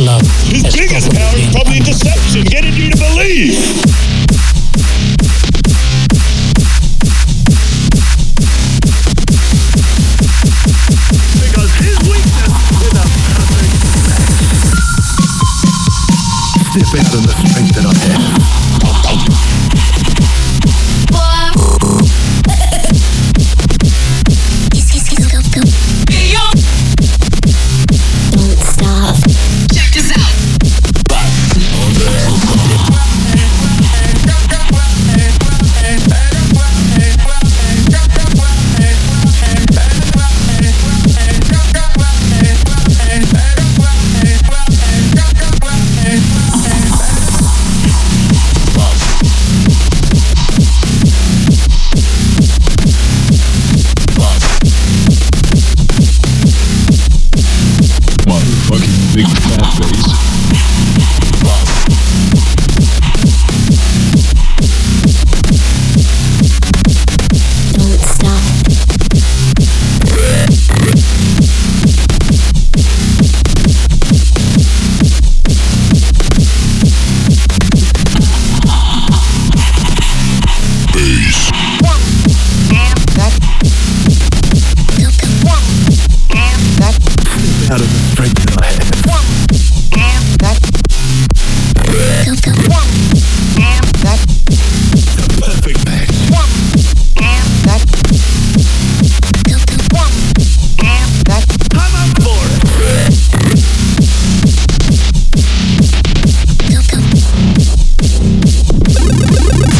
love. His biggest power is probably deception, getting you to believe. Because his weakness is a perfect match. Step out in the strength that I have. Don't stop. Check this out. Motherfucking big fat face.